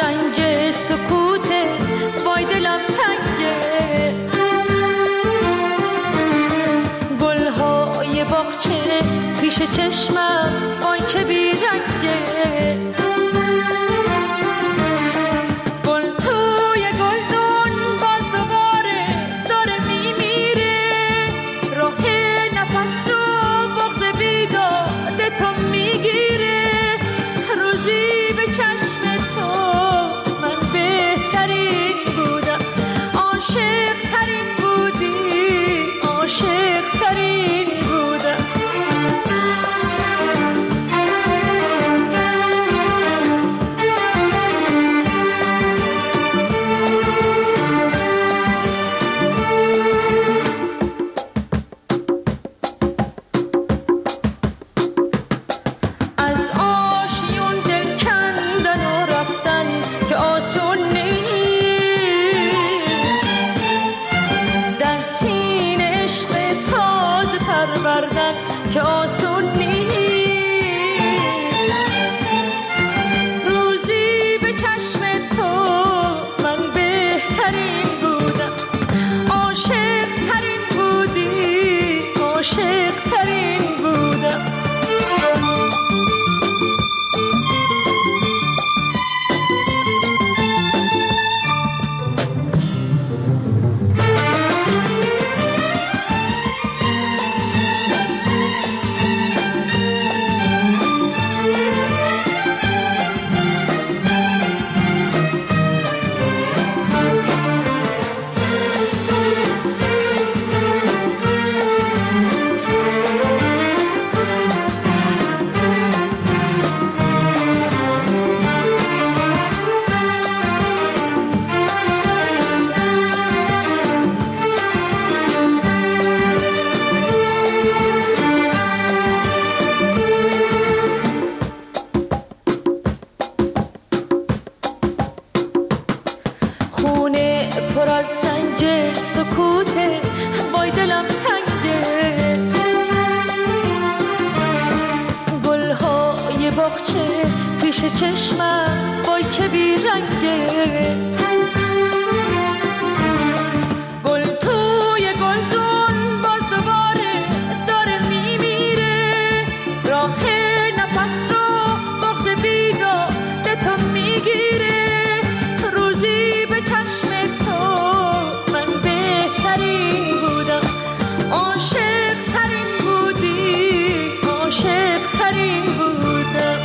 رنج سکوته وای دلم تنگه گلهای باغچه پیش چشمم وای چه بیرنگه چشمم وای چه بیرنگه گل توی گلدون باز دوباره داره میمیره راه نفس رو بغض بیداد تو میگیره روزی به چشم تو من بهترین بودم عاشق ترین بودی عاشق ترین بودم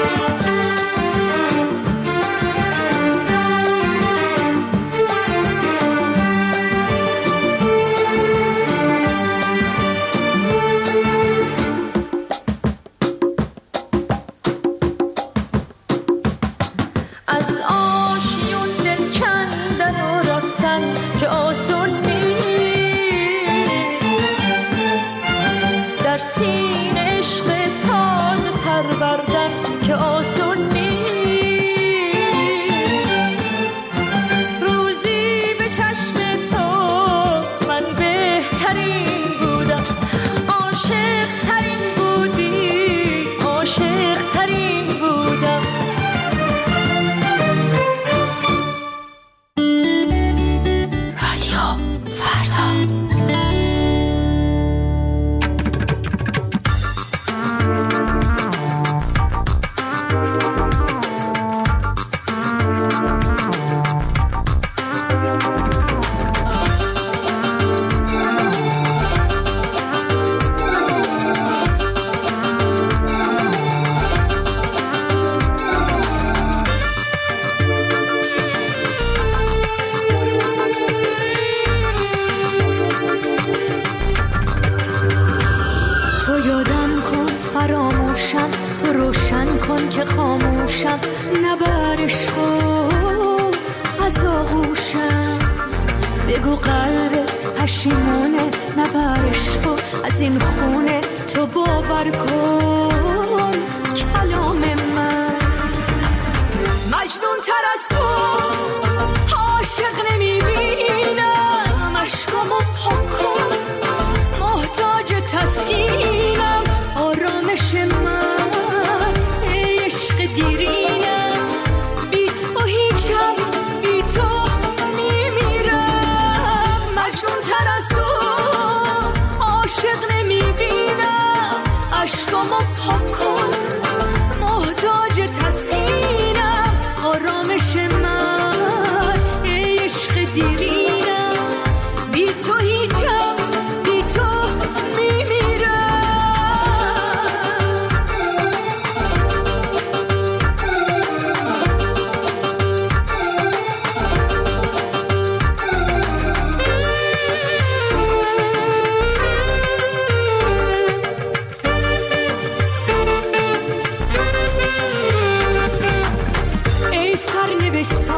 بگو قلبت پشیمونه نبرش کن از این خونه تو باور کن کلام من مجنون تر از تو عاشق نمیبینم عشقامو پاک کن محتاج تسکینم آرامش من عشق دیرینم بی تو هیچ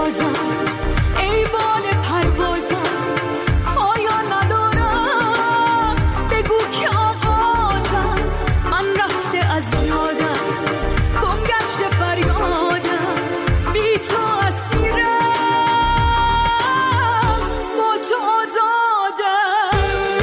سازم ای بال پروازم پایان ندارم بگو که آغازم من رفته از یادم گم گشته فریادم بی تو اسیرم با تو آزادم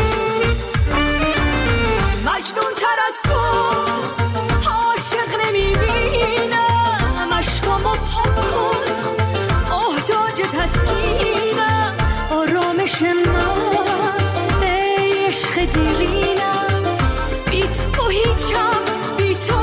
مجنون تر از تو عاشق نمیبینم اشکامو پاک کن محتاج تسکینم آرامش من ای عشق دیرینم بی تو هیچم بی تو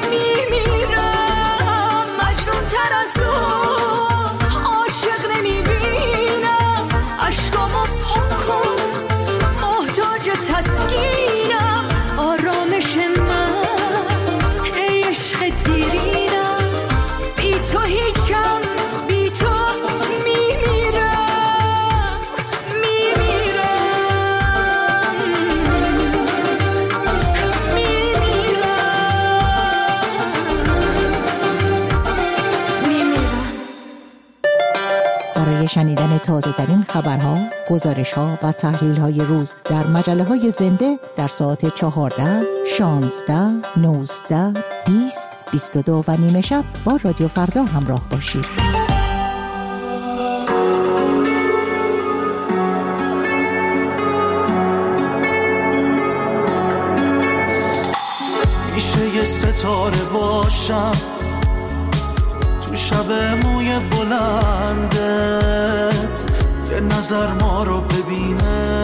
میمیرم مجنون تر از تو عاشق نمیبینم اشکامو پاک کن محتاج تسکینم آرامش من ای عشق دیرینم بی تو هیچم بی تو میمیرم برای شنیدن تازه ترین خبرها، گزارش‌ها و تحلیل‌های روز در مجله‌های زنده در ساعت 14، 16، 19، 20، 22 و نیمه شب با رادیو فردا همراه باشید. میشه یه ستاره باشم تو شب موی بلندت یه نظر ما رو ببینه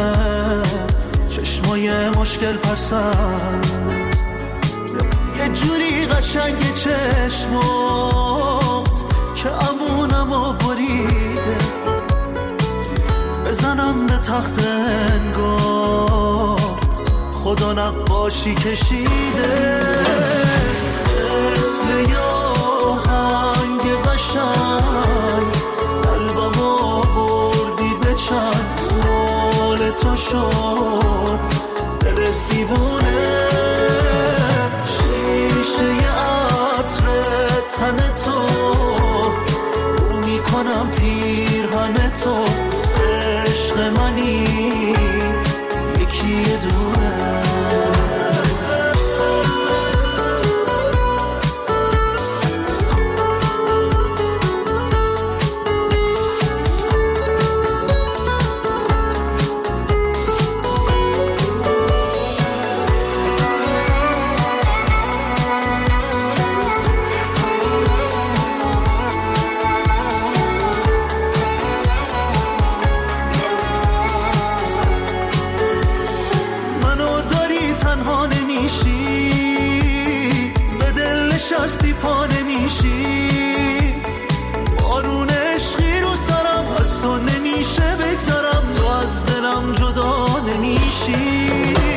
چشمای مشکل پسندت یه جوری قشنگ چشمات که امونمو بریده بزنم به تخت انگار خدا نقاشی کشیده مثل یاهنگ قشنگ قلبم آوردی به چند مال تو شد دل دیوونه شیشه عطر تن تو بو میکنم پیرهن تو عشق منی یکی دونه شستی پا نمیشی بارون عشقی رو سرم از تو نمیشه بگذارم تو از دلم جدا نمیشی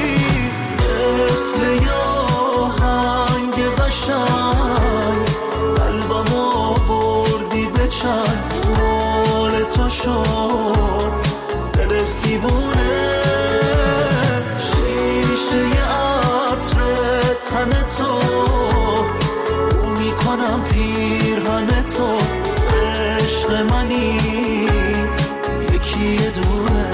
مثل یاهنگ قشنگ قلبم آوردی به چند مال تو شد دل دیوونه شیشه عطر تن تو کنم پیرهن تو عشق منی یکی دونه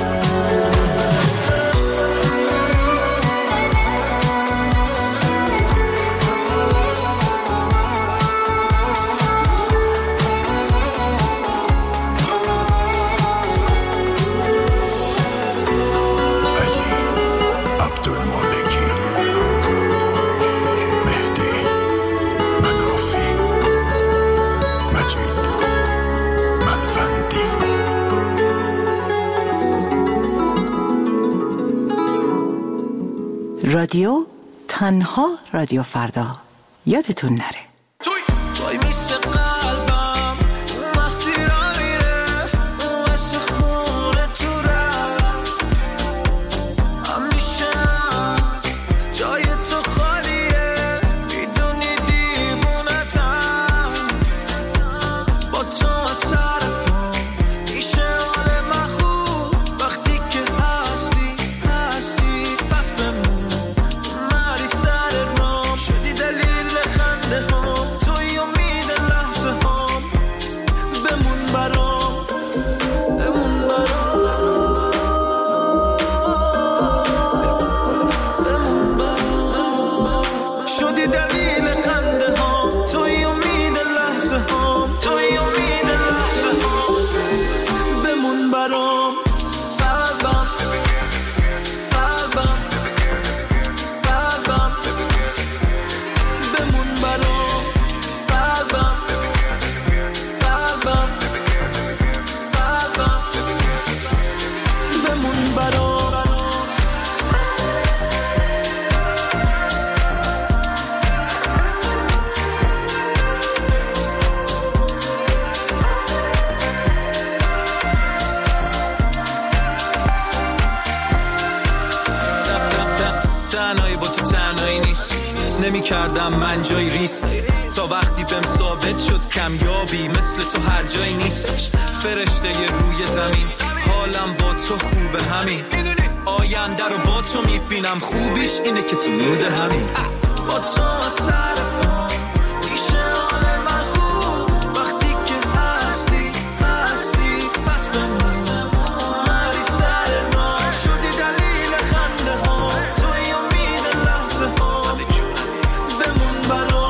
رادیو تنها رادیو فردا یادتون نره وای میشه قلبم اون وقتی را میره اون واسه خونه تو رفت همیشه جای تو خالیه میدونی دیوونتم با تو سر پا میشه حال من خوب وقتی که هستی پس بمون مری سر رام شدی دلیل خنده ها نمی کردم من جای ریسک تا وقتی بهم ثابت شد کمیابی مثل تو هر جایی نیست. فرشته روی زمین حالم با تو خوبه همین، آینده رو با تو میبینم خوبیش اینه که تو مود همین. با تو سر پا میشه حال من خوب وقتی که هستی پس بمونم مری سر ما شدی دلیل خنده ها توی امید لحظه ها بمون برام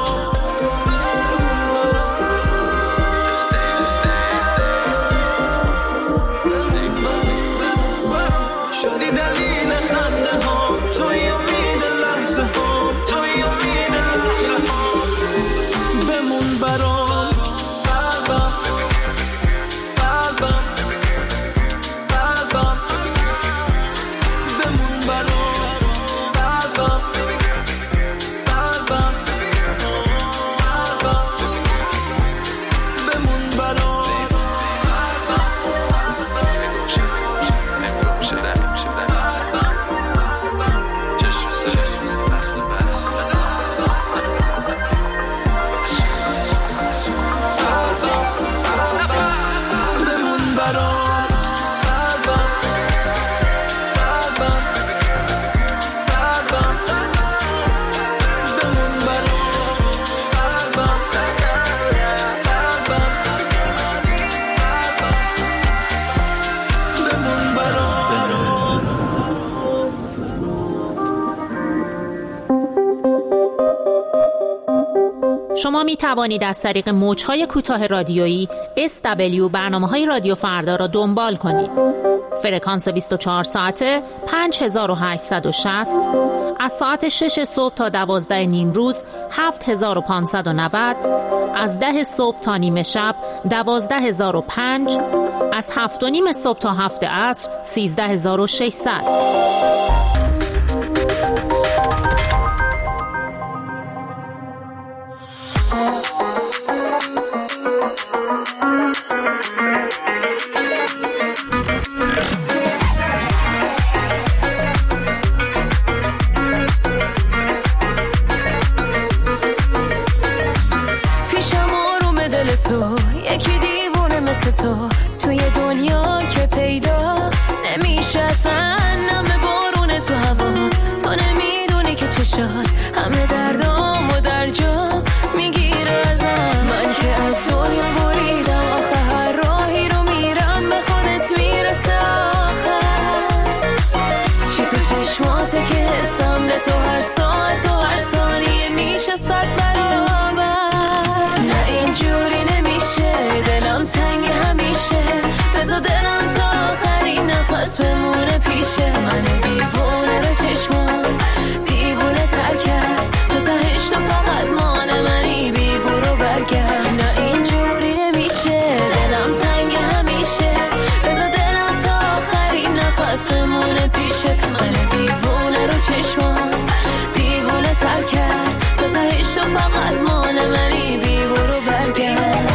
شدی دلیل خنده ها توی امید لحظه ها بمون برام قلبم بمون برام قلبم بمون برام شما می توانید از طریق موج‌های کوتاه رادیویی SW برنامه‌های رادیو فردا را دنبال کنید. فرکانس 24 ساعته 5860، از ساعت 6 صبح تا 12 نیم روز 7590، از 10 صبح تا نیمه شب 12005، از 7 و نیم صبح تا 7 عصر 13600. یکی دیوونه مثل تو توی دنیا که پیدا نمیشه اصلا، نم بارونه تو هوا تو نمیدونی که چشات همه دردام و در جا میگیره ازم. من که از دنیا بریدم آخه هر راهی رو میرم به خودت میرسه آخر. چی تو چشماته که حسم به تو هر ساعت و هر ثانیه میشه 100 برابر. نه اینجوری دلم تنگ همیشه بذار دلم تا آخرین نفس بمونه پیشه. من دیوونه رو چشمات دیوونه تر کرد تو تهش تو فقط مال منی بی برو برگرد. نه اینجوری نمیشه دلم تنگ همیشه بذار دلم تا آخرین نفس بمونه پیشه. من دیوونه رو چشمات دیوونه تر کرد تو تهش تو فقط مال منی بی برو برگرد.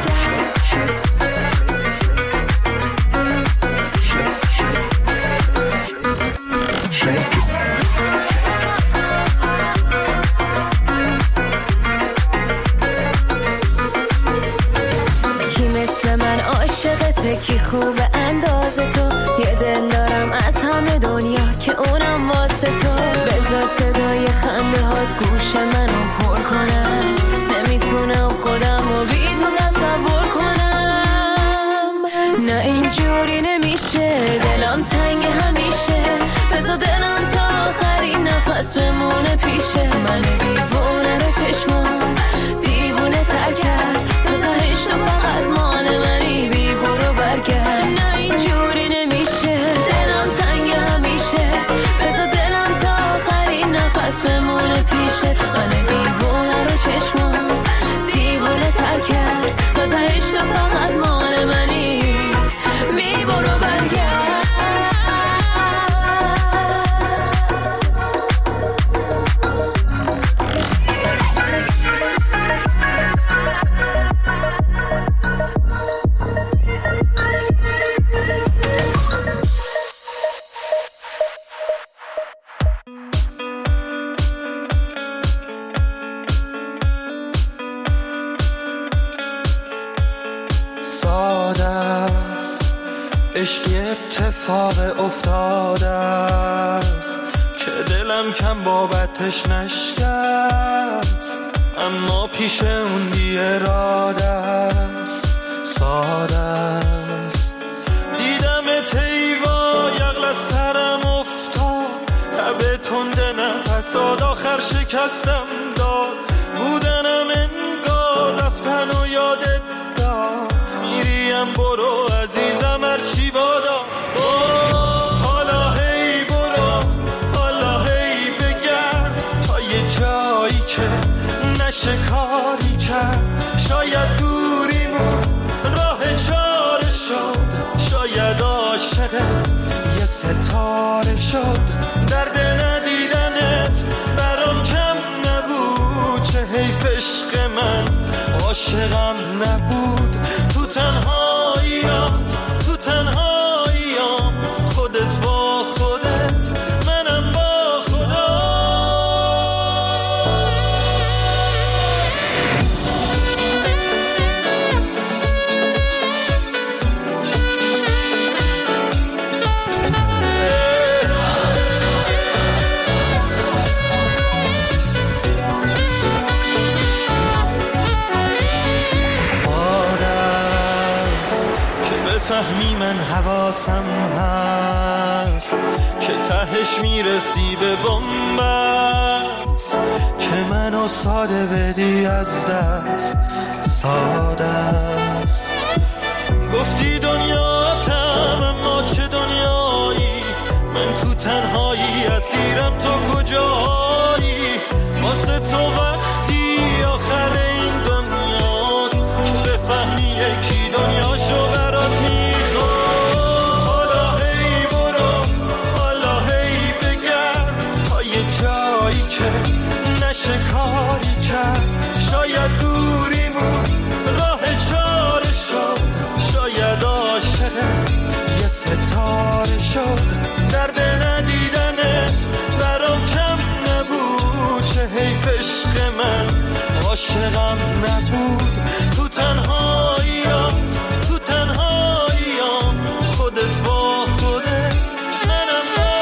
کی خوب انداز تو یه دل دارم از همه دنیا که اونم واسه تو. بذار صدای خنده هات گوش منو پر کنم، نمیتونم خودم و بی تو تصور کنم. نه اینجوری نمیشه دلم تنگ همیشه بذار دلم تا آخرین نفس بمونه پیشه. من دیوونه رو چشمات دیوونه تر کرد تو تهش تو فقط مال منی بی برو برگرد. نه اینجوری نمیشه دلم تنگ همیشه بذار دلم تا آخرین نفس بمونه پیشه. من دیوونه رو چشمات دیوونه تر کرد تو تهش تو فقط مال منی بی برو برگرد. ساده است، عشقی اتفاق افتاده است که دلم کم بابتش نشکست، اما پیش اون بی اراده است، ساده است. دیدمت حیوا یغل از سرم افتاد، تب تنده نفساد آخر شکستم داد، بودنم انگار رفتن و یادت داد، میریم برو عزیزم هرچی بادا. حالا هی برو، حالا هی بگرد تا یه جایی که نشه کاری کرد، شاید دوریمون راه چاره شد، شاید عاشقت یه ستاره شد، درد ندیدنت برام کم نبود، چه حیف عشق من عاشقم نبود، تو تنهاییات تو تنهاییام، خودت با خودت منم با خدا. فهمی من حواسم هست که تهش میرسی به بنبست، که منو ساده بدی از دست، ساده است. گفتی دنیاتم اما چه دنیایی، من تو تنهایی اسیرم تو کجایی، واسه تو وقتی آخر این دنیاست که بفهمی یکی دنیاشو برات میخواد. حالا هی برو، حالا هی بگرد تا یه جایی که نشه کاری کرد، شاید دوریمون راه چاره شد، شاید عاشقت یه ستاره شد، درد ندیدنت برام کم نبود، چه حیف عشق من عاشقم نبود، تو تنهاییات تو تنهاییام، خودت با خودت منم با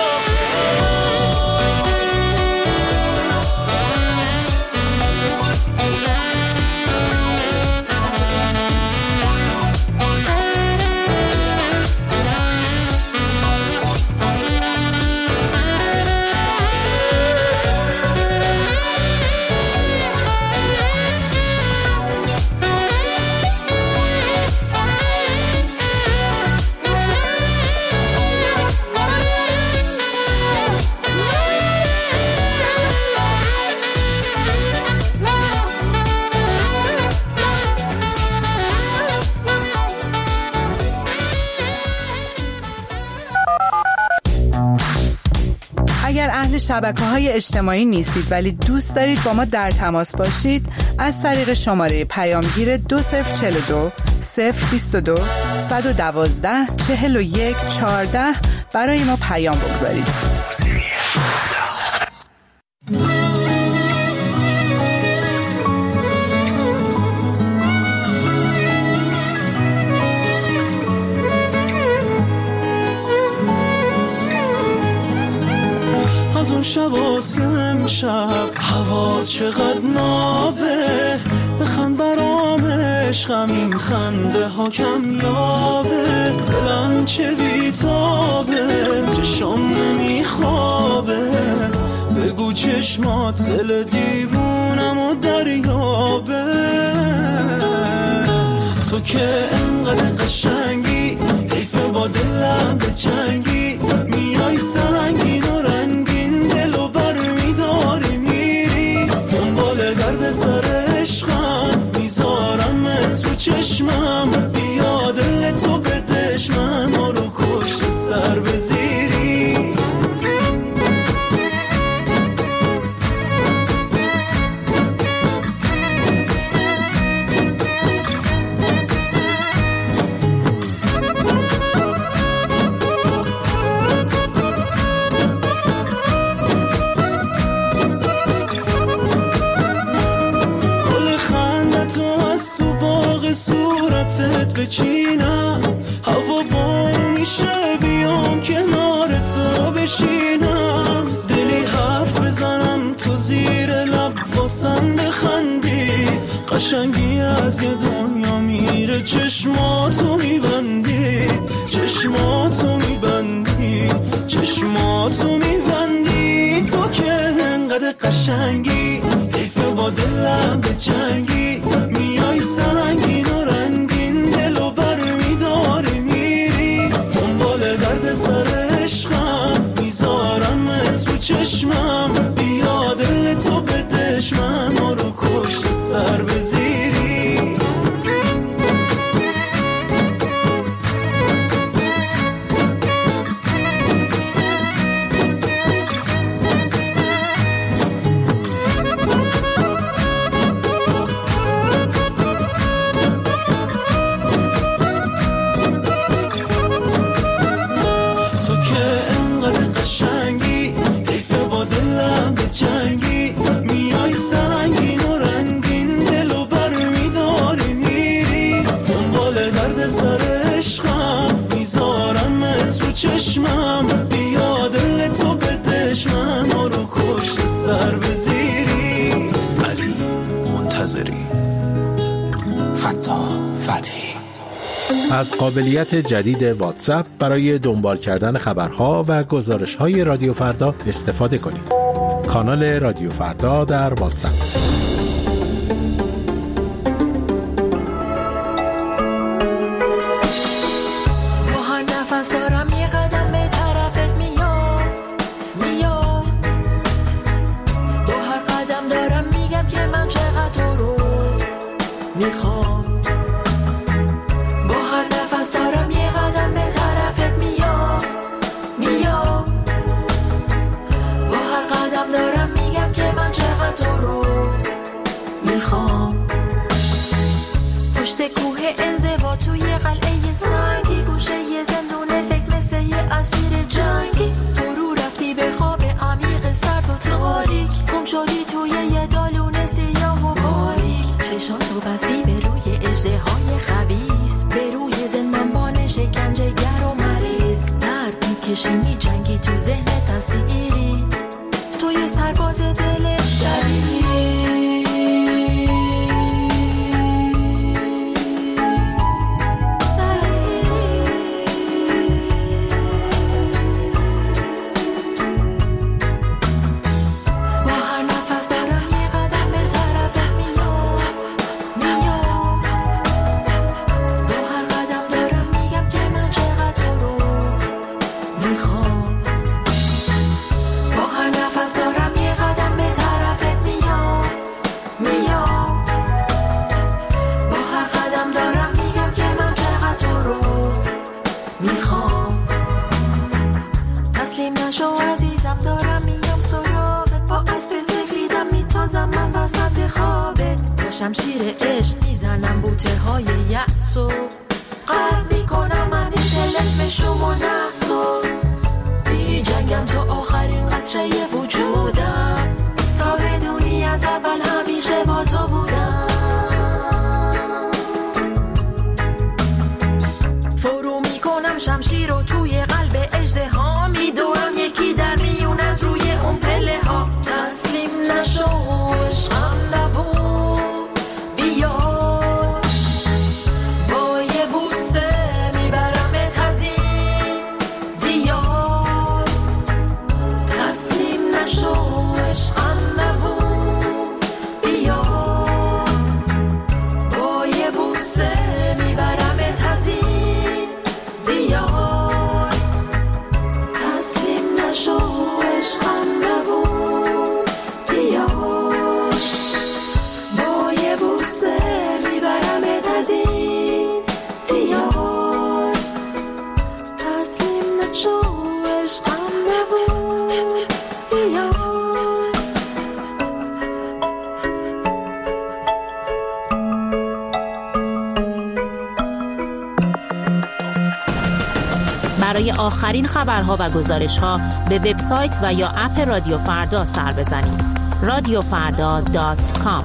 اگر اهل شبکه‌های اجتماعی نیستید ولی دوست دارید با ما در تماس باشید، از طریق شماره پیامگیر 2042 022 112 41 14 برای ما پیام بگذارید. از اون شب امشب هوا چقدر نابه، بخند برام عشقم این خنده ها کم یابه، دلم چه بیتابه چشم نمیخوابه، بگو چشمات دل دیوونم و دریابه، تو که انقدر قشنگی حیفه با دلم به جنگی، میای سنگین و رنگین دلو بر میداری میری، دنبال درد سر عشقم میذارمت رو چشمم، بیا دل تو بدش من رو کشت سر بزیری. صورتت بچینم میشه بیام کنار تو بشینم، دلی حرف بزنم تو زیر لب واسم بخندی، قشنگی از یه دنیا میره چشماتو میبندی، چشماتو میبندی، چشماتو میبندی، تو که انقدر قشنگی حیفه با دلم به جنگی، میای سنگین و رنگین دلو بر میداری میری، دنبال درد سر عشقم میذارمت رو چشمم، بیا دل تو بدش من رو کشت سر بزیری. جنگی میای سنگین و رنگین دلو بر میداری میری، دنبال درد سر عشقم میذارمت رو چشمم، بیا دل تو بدش من رو کشت سر بزیری. علی منتظری، فتحی. از قابلیت جدید واتساپ برای دنبال کردن خبرها و گزارش‌های رادیو فردا استفاده کنید. کانال رادیو فردا در واتساپ. با هر نفس دارم یه قدم به طرفت میام، با هر قدم دارم میگم که من چقدر تو رو میخوام، با هر نفس دارم یه قدم به طرفت میام، با هر قدم دارم میگم که من چقدر تو رو میخوام. پشت کوه انزوا توی قلعه سنگی، گوشه یه زندون فکر مثل یه اسیر جنگی، فرو رفتی به خواب عمیق سرد و تاریک، گم شدی توی یه دالون سیاه و باریک، چشاتو بستی به روی اژدهای خبیث، به روی زندانبان شکنجه گر و مریض، درد میکشی میجنگی تو ذهنت اسیری، توی سرباز دل دریری. شمشیر عشق میزنم بوته های یأسو، قلب میکنم من این دل اسمشو منحسو، بی جنگم تو آخرین قطره وجودم، تا بدونی از اول همیشه با تو بودم. فرو میکنم شمشیر رو توی قلب اژدها، میدوام یکی در میون از روی اون پله ها، تسلیم نشو عشقم نبود، بیا با یه بوسه میبرمت از این دیار، تسلیم نشو عشقم نبود، بیا با یه بوسه میبرمت از این دیار، تسلیم نشو عشقم نبود، بیا با یه بوسه میبرمت از این دیار، تسلیم نشو عشقم نبود، بیا. برای آخرین خبرها و گزارش‌ها به وبسایت و یا اپ رادیو فردا سر بزنید. radiofarda.com.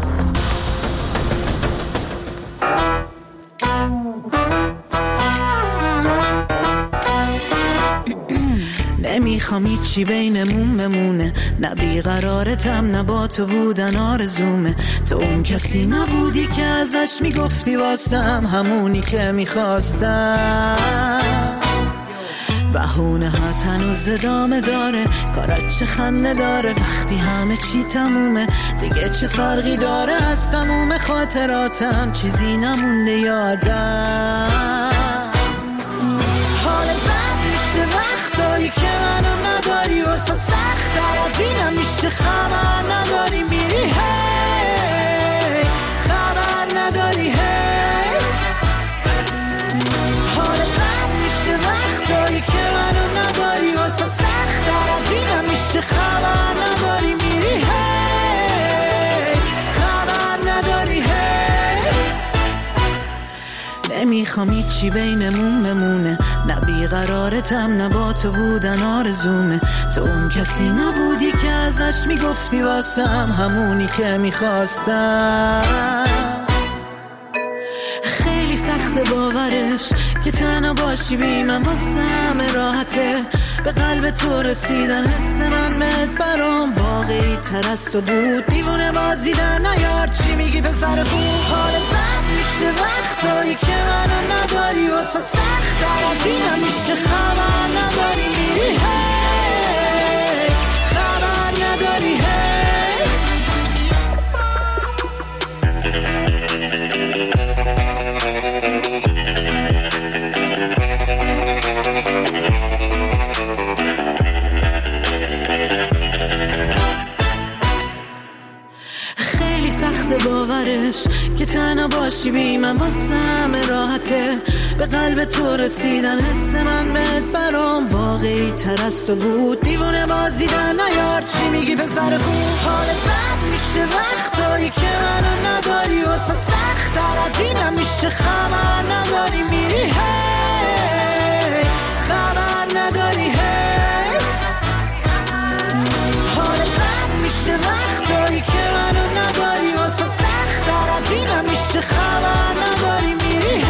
نمیخوام هیچی بینمون بمونه، نه بیقرارتم نه با تو بودن آرزومه. تو اون کسی نبودی که ازش میگفتی واسم همونی که میخواستم. بهونه ها تنوز ادامه داره، کارت چه خنده داره وقتی همه چی تمومه. دیگه چه فرقی داره از تموم خاطراتم، چیزی نمونده یادم. حال بد میشه وقتایی که منو نداری، واسه سخت در از اینم میشه خبر نداری میری هی، خبر نداری هی. حال بد میشه وقتایی که منو نداری، واسه سخت در از اینم میشه خبر نداری میری هی، خبر نداری هی. نمیخوام هیچی بینمون بمونه، نه بیقرارتم نه با تو بودن آرزومه. تو اون کسی نبودی که ازش میگفتی واسم همونی که میخواستم. خیلی سخته باورش که تنها باشی بی من، واسه همه راحته به قلب تو رسیدن. حس من بهت برام واقعی تر از تو بود، دیوونه بازیدن نیار چی میگی به سر خوب. حال بد میشه وقتایی که منو نداری، واسه سخت در از اینم میشه خبر نداری میری هی، خبر نداری هی. خیلی سخته باورش که تنها باشی بی من، واسه همه راحته به قلب تو رسیدن. حس من بهت برام واقعی تر از تو بود، دیوونه بازیدن نیار چی میگی به سر خوب. حال بد میشه وقتایی که منو نداری، واسه سخت در از اینم میشه خبر نداری میری هی، خبر نداری هی. حال بد میشه وقتایی که منو نداری، واسه سخت در از اینم میشه خبر نداری میری هی،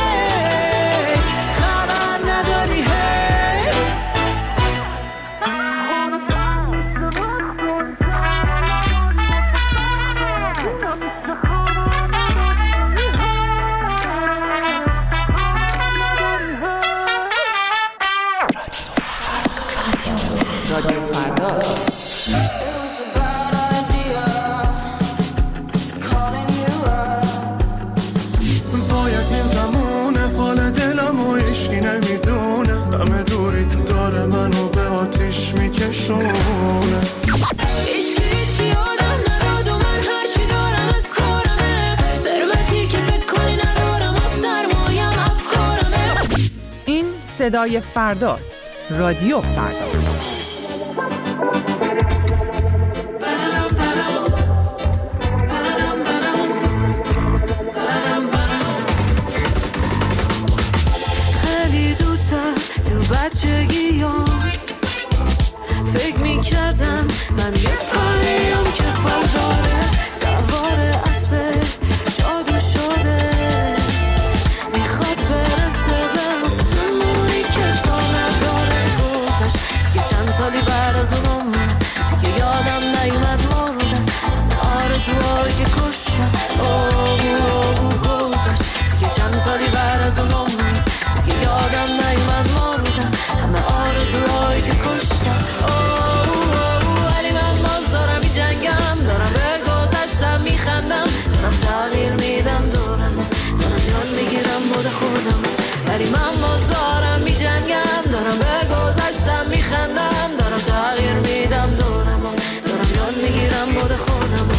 خبر نداری هی. رادیو فردا. وای از این زمونه حال دلم و عشقی نمیدونه، همه دوری تو داره منو به آتیش میکشونه. عشقی چی آدم نداد و من هرچی دارم از کارمه، ثروتی که فکر کنی ندارم و سرمایم افکارمه. این صدای فرداست، رادیو فردا. بچگیام فکر میکردم من یه پریم که برداره، سوار اسب جادو شده، میخواد برسه به آسمونی که تا نداره. گذشت دیگه چند سالی بعد از اونم دیگه یادم نیومد مردم، آرزوهایی که کشتم گذشت دیگه چند سالی بعد از اونم دیگه یادم نیومد مردم، همه آرزوهایی که کشتم. ولی من باز دارم می جنگم، دارم به گذشتم میخندم، دارم تغییر میدم دارم یاد میگیرم بود خودم. ولی من باز دارم می جنگم، دارم به گذشتم میخندم، دارم تغییر میدم دارم یاد میگیرم بود خودم.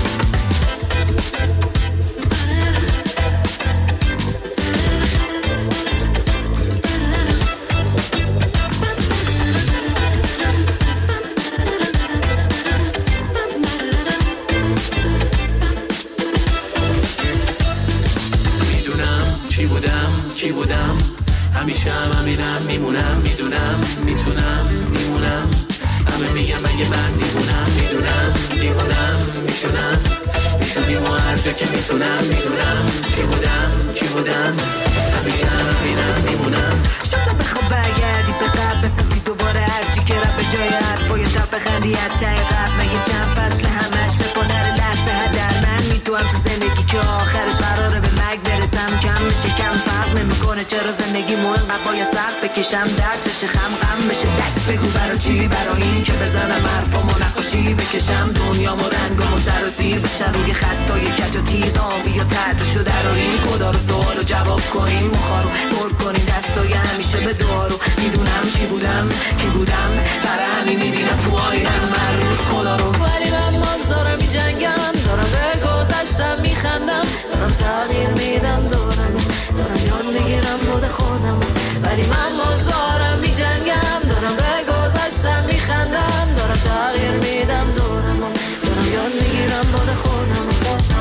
کی بودم همیشه همینم میمونم، میدونم میتونم میمونم، همه میگم اگه من میدونم دیوونم میشونیم و هر جا که میتونم، میدونم کی بودم همیشه همینم میمونم. شاید بخواب برگردی به قبل بسازی دوباره هرچی که رب به جا چرا زندگیمو انقدر باید سخت بکشم، درد بشه خم غم بشه دک. بگو برا چی؟ برا این که بزنم حرفامو نقاشی بکشم، دنیامو رنگامو سر و زیر بشن روی خطای کج و تیز، آبی یا تحتشو دراریم، خدا رو سوالو جواب کنیم، مخارو پر کنیم دستای همیشه به دارو. میدونم چی بودم کی بودم، برای همین میبینم تو آینم هر روز خدا رو. ولی من باز دارم میجنگم، دارم به گذشتم میخندم، دارم تغییر میدم، دارم یاد میگیرم بود خودم. ولی من باز دارم میجنگم، دارم به گذشتم میخندم، دارم تغییر میدم، دارم یاد میگیرم بود خودم.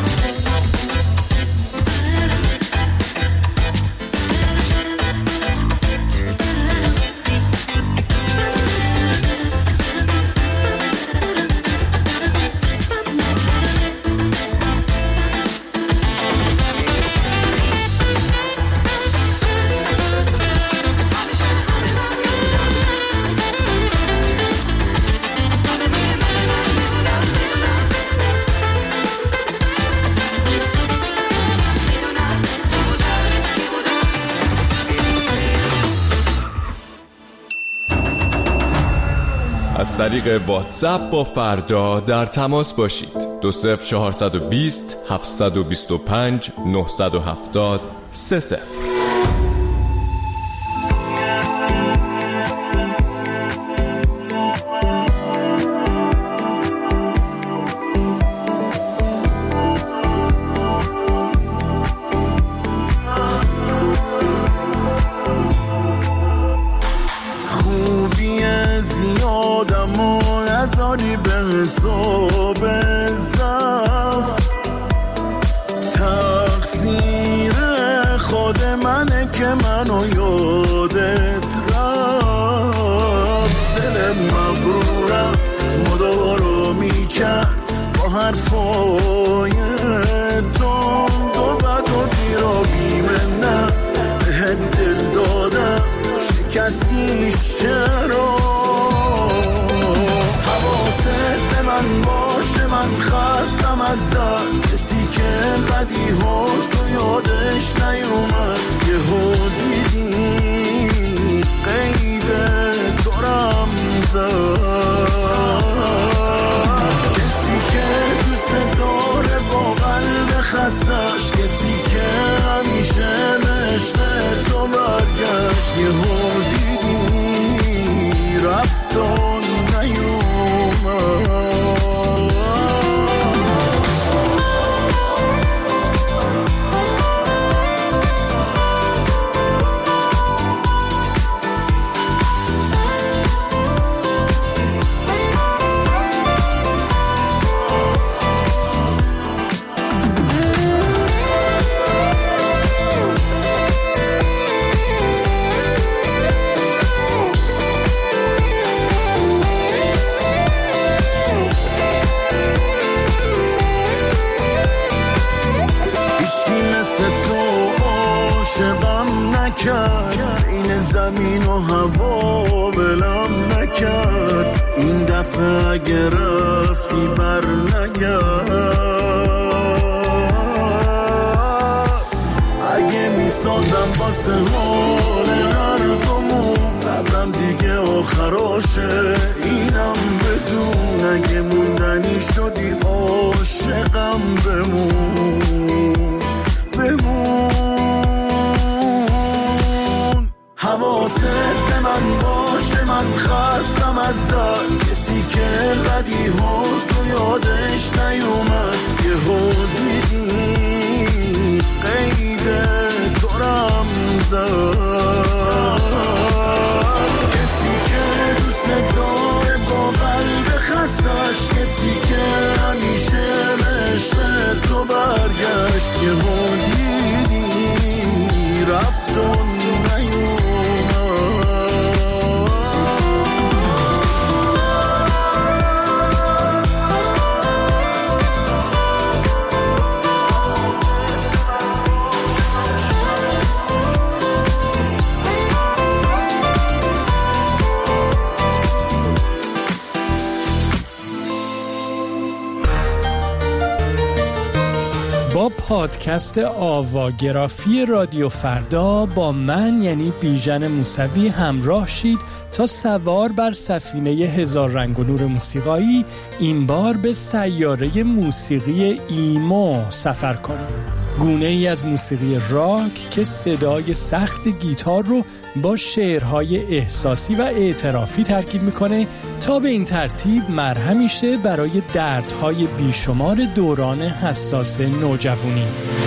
از طریق واتساپ با فردا در تماس باشید. 20420 725 970 30. نذاری به حساب زفت، تقصیر خود منه که منو یادت رفت. دل مغرورم مدارو میکرد با حرفای تند و بد و دیر و بیمنت، بهت دل دادم شکستیش چرا؟ حواست من باشه، من خستم از درد، کسی که بدی ها تو یادش نیومد. یهو دیدی قید تو رمزد، کسی که دوست داره با قلب خستش، کسی که همیشه عشق تو برگشت. یهو دیدی رفت و عاشقم نکرد، این زمین و هوا بلم نکرد. این دفعه اگه رفتی بر نگرد، اگه میسازم واسه حال هر دومون، صبرم دیگه آخراشه اینم بدون. اگه موندنی شدی عاشقم بمون حواست به من باشه، من خستم از درد، کسی که بدی ها تو یادش نیومد. یهو دیدی قید تو رمزد، کسی که دوست داره با قلب خستش، کسی که همیشه عشق تو برگشت. یهو دیدی رفت و پادکست آواگرافی رادیو فردا با من یعنی بیژن موسوی همراه شید تا سوار بر سفینه هزار رنگ و نور موسیقایی این بار به سیاره موسیقی ایمو سفر کنیم. گونه ای از موسیقی راک که صدای سخت گیتار رو با شعرهای احساسی و اعترافی ترکیب میکنه تا به این ترتیب مرهمی شه برای دردهای بیشمار دوران حساس نوجوانی.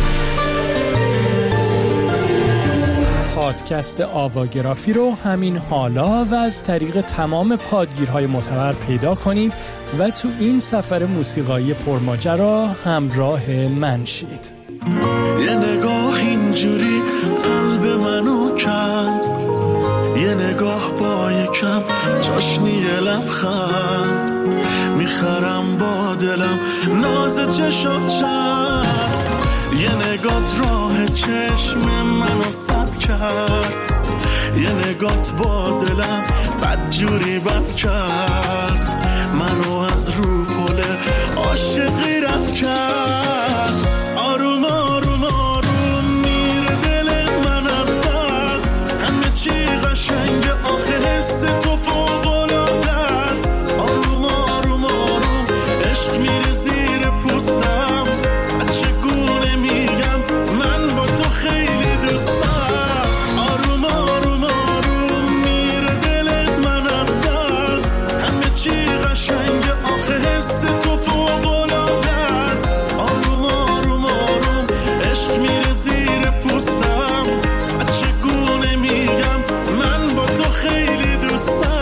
پادکست آواگرافی رو همین حالا و از طریق تمام پادگیرهای معتبر پیدا کنید و تو این سفر موسیقایی پرماجرا همراه من شید. یه نگاه اینجوری قلب منو کند، یه نگاه با یکم چاشنی لبخند، میخرم با دلم ناز چشات چند، یه نگات راه چشم منو سد کرد، یه نگات با دلم بدجوری بد کرد، منو از رو پل عاشقی رد کرد. آروم آروم آروم میره دل من از دست، همه چی قشنگ آخه حس تو فوق‌العاده است. آروم آروم آروم عشق میره زیر پوستم، چگونه میگم من با تو خیلی دوستم. آروم آروم آروم میره دل من از دست، همه چی قشنگ آخه حس تو فوق‌العاده است. آروم آروم آروم عشق میره زیر پوستم، چگونه میگم من با تو خیلی دوستم.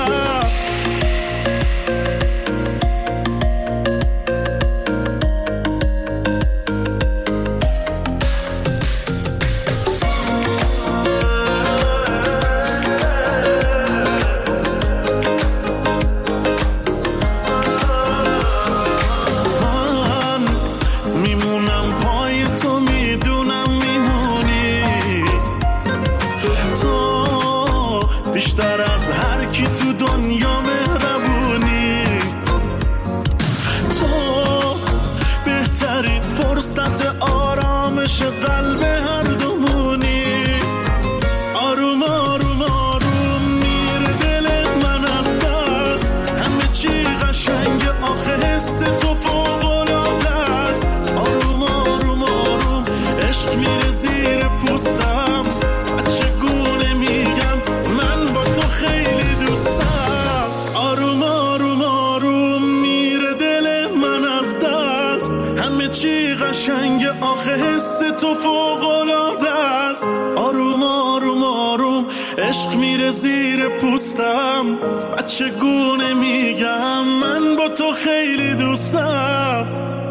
بیشتر از هر کی تو دنیا مهربونی، تو بهترین فرصت آرامش قلب هر دومونی. آروم آروم آروم میره دل من از دست، همه چی قشنگ آخه حس تو فوق‌العاده است. آروم آروم آروم عشق میره زیر پوستم، چگونه میگم من با تو خیلی دوستم. آروم آروم آروم میره دل من از دست، همه چی قشنگ آخه حس تو فوق‌العاده است. آروم آروم آروم عشق میره زیر پوستم، چگونه میگم من با تو خیلی دوستم.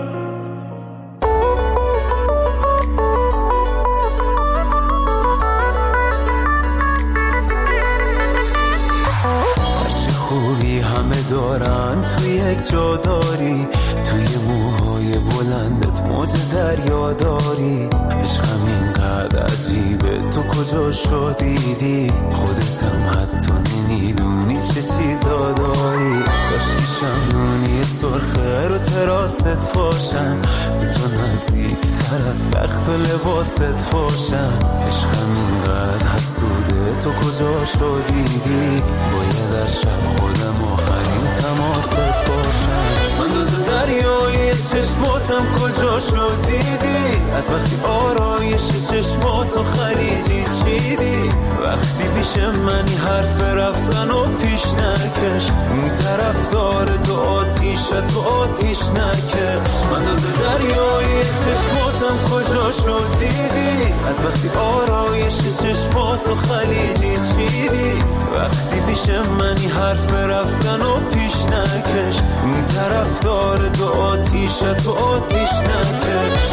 همه دارن توی یک جا داری، توی موهای بلندت موج دریا داری. عشقم اینقدر عجیبه تو کجا شدیدی، خودتم حتی نمیدونی چه چیزا داری. کاشکی شمدونی سرخه رو تراست باشم، به تو نزدیک تر از وقت و لباست باشم. عشقم اینقدر حسوده تو کجا شدیدی، باید در شب خودم آخرین تماست باشم. من دوز دریای چشماتم کجا شد دیدی، از وقتی آرایش چشماتو خلیجی چیدی. وقتی پیش منی حرف رفتن و پیش نکش، اون طرف داره تو آتیش نکش. من دوز دریای چشماتم کجا شد دیدی، از وقتی آرایش چشماتو خلیجی چیدی. وقتی پیش منی حرف رفتن و پیش نکش، اون طرف داره تو آتیش نکش.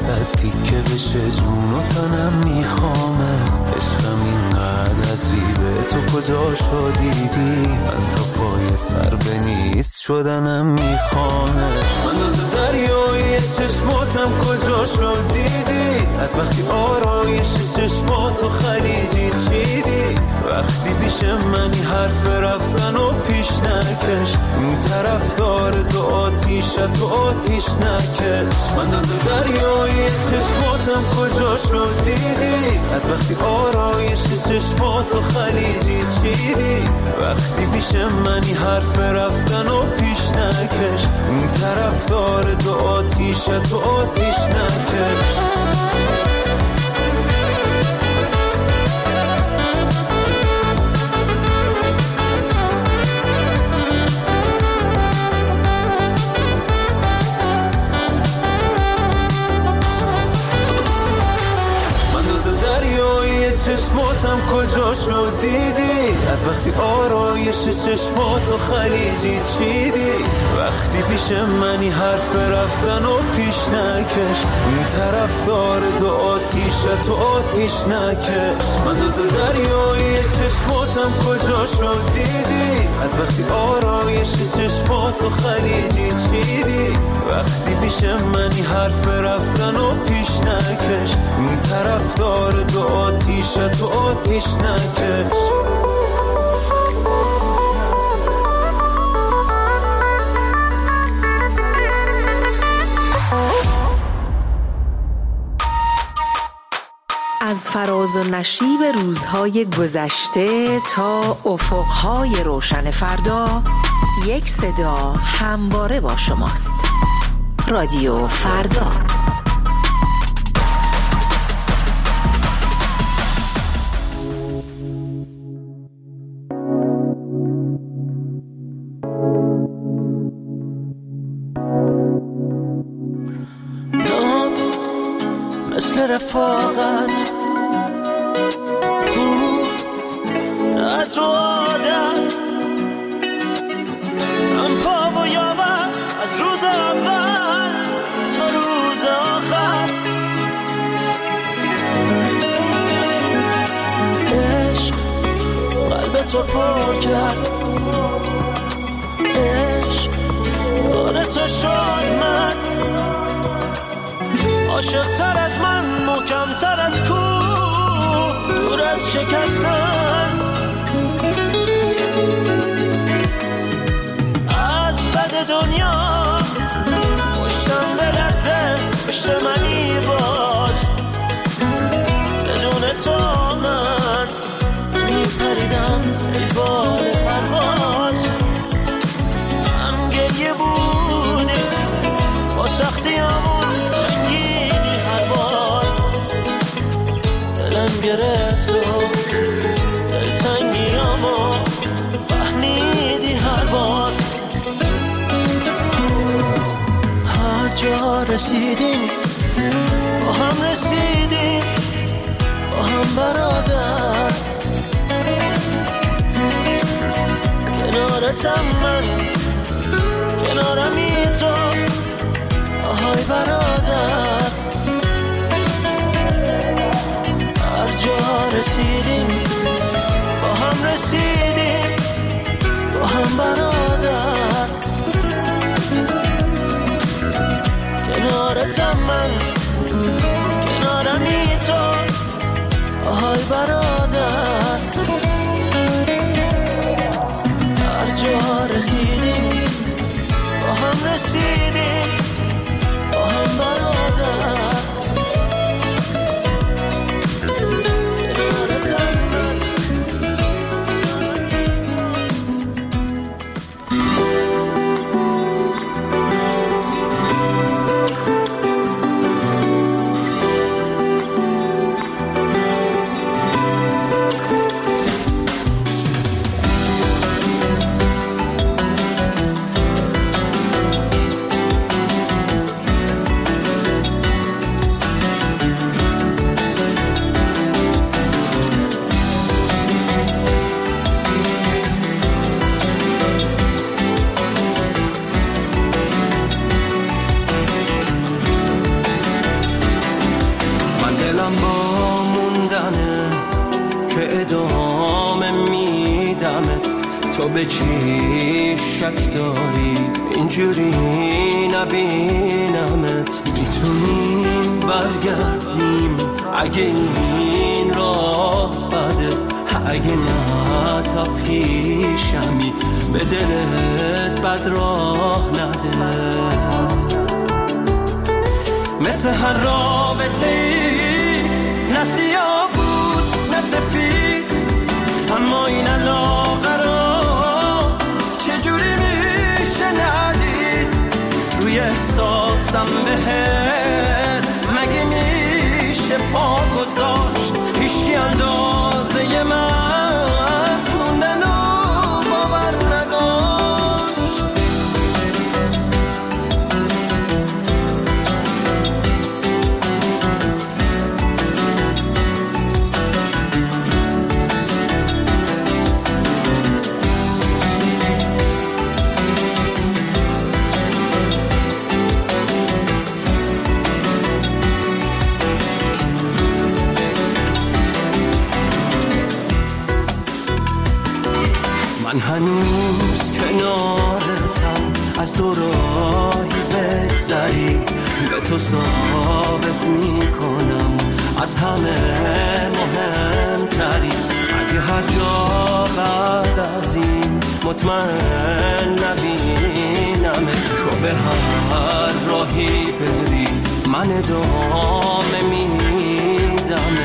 صد تیکه بشه جون و تنم میخوامت. عشقم اینقدر عجیبه تو کجا شدیدی، من تا پای سر به نیست شدنم میخوامت. من دوز دریایی چشماتم کجا شدیدی، از وقتی آرایش چشماتو خلیجی چیدی. وقتی پیش منی حرف رفتن و پیش نکش، این طرفدار تو آتیش نکش. من دوز دریایی چشماتم کجا شدیدی، از وقتی آرایش چشماتو خلیجی چیدی. وقتی پیش منی حرف رفتن و پیش نکش، این طرفدار تو آتیش نکش. چشماتم کجا شدیدی، از وقتی آرایش چشماتو خلیجی چیدی. وقتی پیش منی حرف رفتن و پیش نکش، این طرفدار تو آتیش نکش. من دوز دریایی چشماتم کجا شدیدی، از وقتی آرایش چشماتو خلیجی چیدی. وقتی پیش منی حرف رفتن و پیش نکش، این طرفدار تو آتیش نکش. از فراز و نشیب روزهای گذشته تا افقهای روشن فردا، یک صدا همواره با شماست. رادیو فردا. مثل رفاقت خوب از رو عادت، من پا و یابم از روز اول تا روز آخر. عشق قلب تو پر کرد، عشق کار تو شد. من عاشق تر از من، محکم تر از کوه، دور از شکستن. از بد دنیا پشتم بلرزه، پشت منی باز. بدون تو من میپریدم ای بال پرواز. هم گریه بودی با سختیامون، دلم گرفت و دلتنگیامو فهمیدی هر بار. هر جا رسیدیم با هم رسیدیم، با هم برادر. کنارتم من، کنارمی تو، آهای برادر. جا رسیدیم با هم رسیدیم، با هم برادر. کنارتم من، کنارمی تو، آهای برادر. هر جا رسیدیم با هم رسیدیم، با هم برادر. تو به چی شک داری اینجوری نبینمت میتونیم برگردیم اگه این راه بده اگه نه تا پیشمی به دلت بد راه نده مثل هر رابطه نه سیاه بود نه سفید اما این علاقه رو چجوری میشه ندید روی احساسم بهت مگه میشه پا گذاشت هیچکی اندازه من موندن و باور نداشت من هنوز کنارتم از دوراهی بگذری به تو ثابت میکنم از همه مهمتری اگه هر جا بعد از این مطمئن نبینم تو به هر راهی بری من ادامه میدم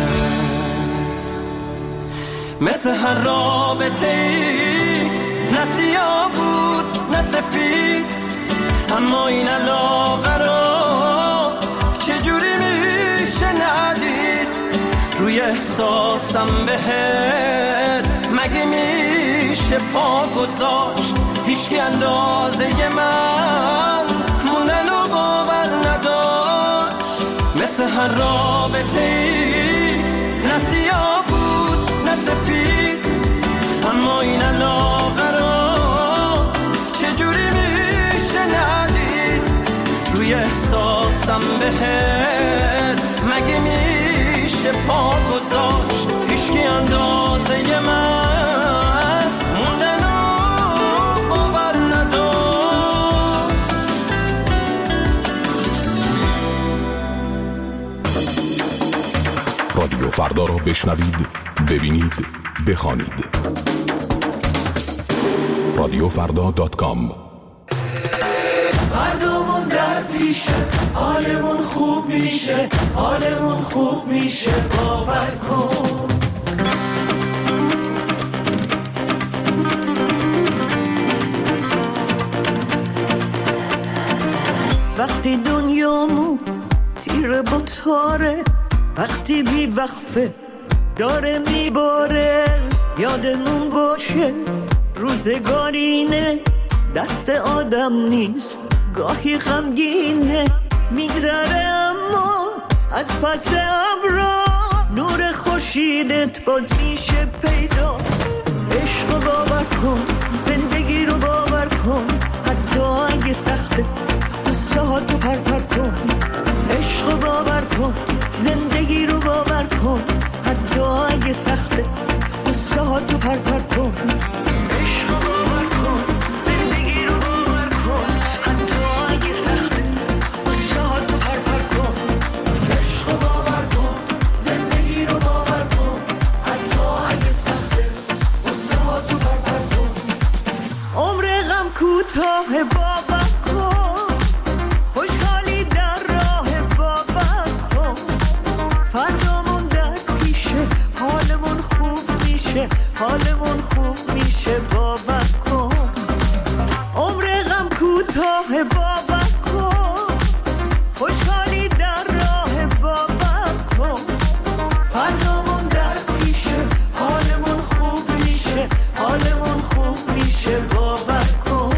مثل هر رابطه نه سیاه بود نه سفید اما این علاقه رو چجوری میشه ندید روی احساسم بهت مگه میشه پا گذاشت هیچکی اندازه من موندن و باور نداشت مثل هر رابطه نه سیاه سفید اما این علاقه رو چجوری میشه ندید روی احساسم بهت مگه میشه پا گذاشت هیچکی اندازه من موندن و باور نداشت رادیو فردا رو بشنوید ببینید بخوانید رادیوفردا.com فردامون در پیشه حالمون خوب میشه حالمون خوب میشه باور کن وقتی دنیامون تیره با تاره وقتی بی وقفه داره میباره یادمون باشه روزگارینه دست آدم نیست گاهی غمگینه میگذره اما از پس ابرا نور خورشیدت باز میشه پیدا عشق رو باور کن زندگی رو باور کن حتی اگه سخته قصه ها تو پر کن عشق رو باور کن زندگی رو باور کن حتی اگه سخته قصه ها تو پر کن عشق رو باور کن زندگی رو باور کن حتی اگه سخته قصه ها تو پر کن عشق رو باور کن زندگی رو باور کن حتی اگه سخته قصه ها تو پر کن عمر غم کوتاه باور کن خوشحالی در راه باور کن فردامون در پیشه حالمون خوب میشه حالمون خوب میشه باور کن عمر غم کوتاه باور کن خوشحالی در راه باور کن فردامون در پیشه حالمون خوب میشه حالمون خوب میشه باور کن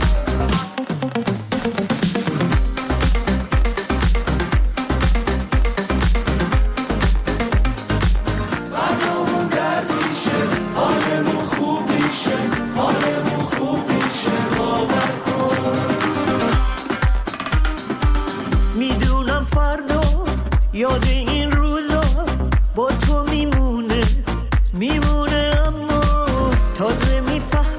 یاد این روزا با تو میمونه اما تازه میفهمم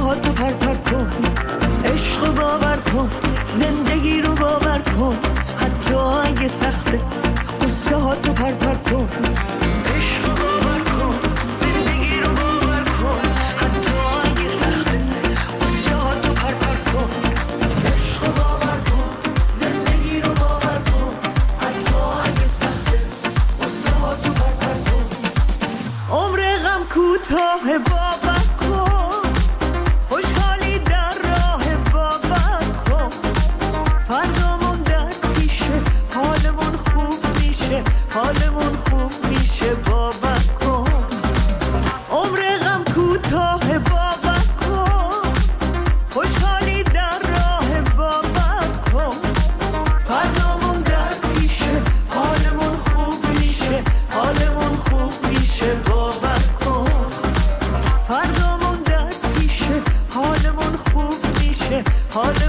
هاتو پر پر کن، عشق رو باور کن، زندگی رو باور کن، حتی اگه سخته قصه هاتو پر پر کن، عشق رو باور کن، زندگی رو باور کن، حتی اگه سخته قصه هاتو پر پر کن، عشق رو باور کن، زندگی رو باور کن، حتی اگه سخته قصه هاتو پر پر کن. عمر غم کوتاه باور کن، خوشحالی در راه باور کن، فردامون در پیشه، حالمون خوب میشه، حالمون خوب میشه باور کن. عمر غم کوتاه باور کن، خوشحالی در راه باور کن، فردامون در پیشه، حالمون خوب میشه، حالمون خوب میشه باور کن، فردامون در پیشه، حالمون خوب میشه، حالمون